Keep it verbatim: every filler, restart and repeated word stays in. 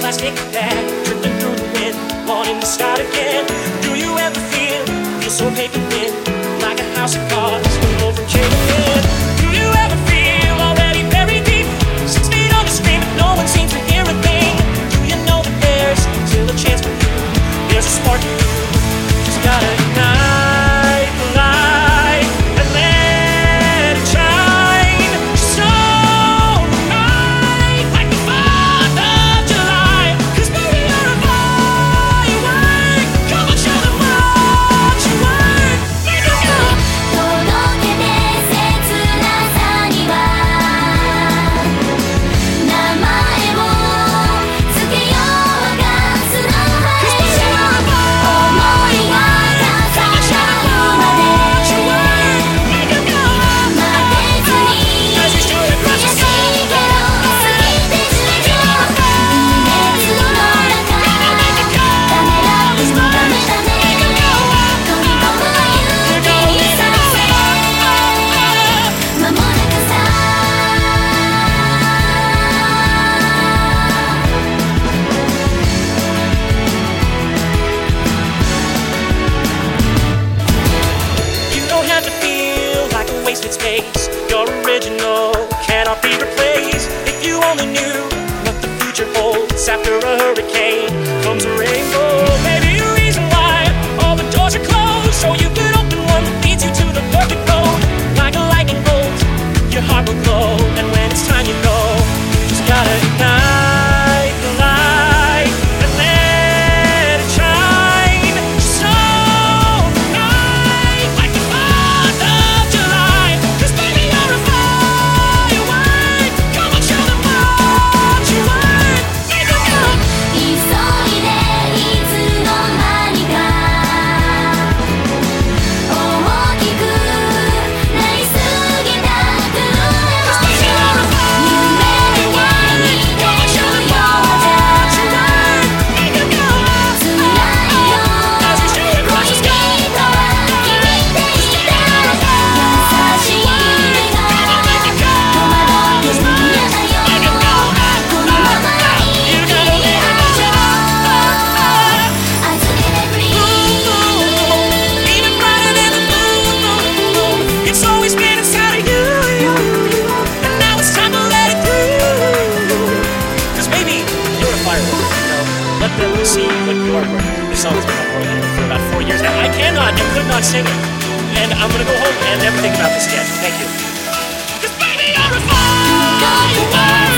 plastic bag, drifting through the wind, wanting to start again. Do you ever feel, feel so paper thin, like a house of cards, over caving in? Do you ever feel already buried deep, six feet on the stream, but no one seems to hear a thing? Do you know that there's still a chance for you? There's a spark in you, just gotta ignite the light and let it shine. So bright, like the fourth of July. 'Cause baby, you're a firework. Come on, show them what you want. Make it go. 届けて切なさには名前をつけようがスノーハイショー思いが重なるまで待てずに悔しいけど好きってずっと微熱の中ためらってもダメだね飛び込む勇気にさせ間もなくさ You don't have to feel like a wasted space. Your original cannot be replaced. If you only knew what the future holds, after a hurricane comes a rainbow. Maybe a reason why all the doors are closed, so you could open one that leads you to the perfect road. Like a lightning bolt, your heart will glow, and when it's time you know, just gotta ignite the light and let it shine. So bright, like the fourth of July. 'Cause baby, you're a firework. Come on, show them what you want. Make it go. 急いでいつの間にか大きくなりすぎたく夢に似てるようじゃ辛いよ恋人は君って言った優しい目が戸惑ってるんだよこのまま生きている預けてくれ Even brighter than the moon. It's always been inside of you, and now it's time to let it through. 'Cause baby, you're a firework, you know. Let them see what you are worth. This song's been on road for about four years now. I cannot and could not sing it, and I'm gonna go home and never think about this again. Thank you. 'Cause baby, you're a firework.